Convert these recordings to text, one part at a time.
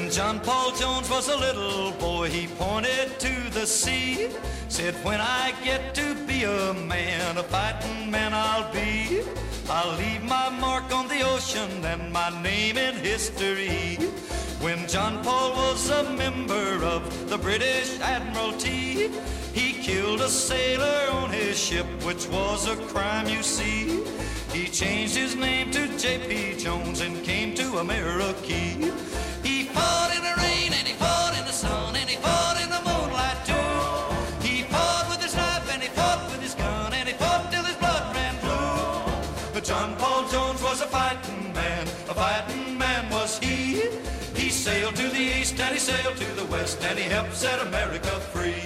When John Paul Jones was a little boy, he pointed to the sea, said, when I get to be a man, a fighting man I'll be. I'll leave my mark on the ocean and my name in history. When John Paul was a member of the British Admiralty, he killed a sailor on his ship, which was a crime, you see. He changed his name to J.P. Jones and came to America. He fought in the rain and he fought in the sun and he fought in the moonlight too. He fought with his knife and he fought with his gun and he fought till his blood ran blue. But John Paul Jones was a fighting man was he. He sailed to the east and he sailed to the west and he helped set America free.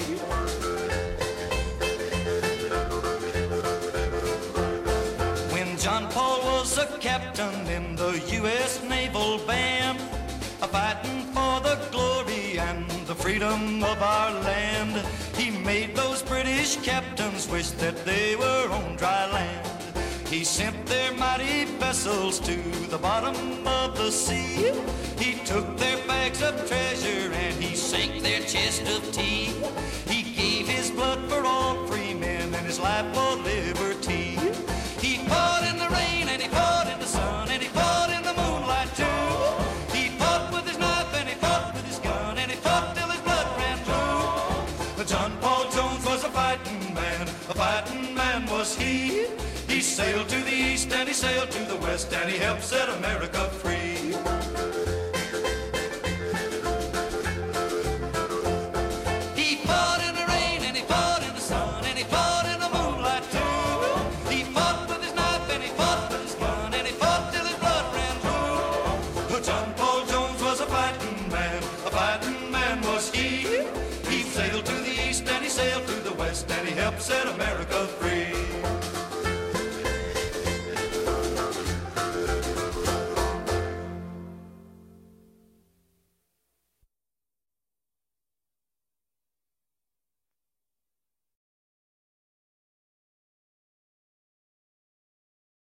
When John Paul was a captain in the U.S. Naval Band, fighting for the glory and the freedom of our land, he made those British captains wish that they were on dry land. He sent their mighty vessels to the bottom of the sea. He took their bags of treasure and he sank their chest of tea. He gave his blood for all free men and his life for liberty. He fought in the rain and he fought in the sun and he fought in the moonlight too. He fought with his knife and he fought with his gun and he fought till his blood ran blue. But John Paul Jones was a fighting man was he. He sailed to the east and he sailed to the west and he helped set America free. He fought in the rain and he fought in the sun and he fought in the moonlight too. He fought with his knife and he fought with his gun and he fought till his blood ran blue. But John Paul Jones was a fighting man was he.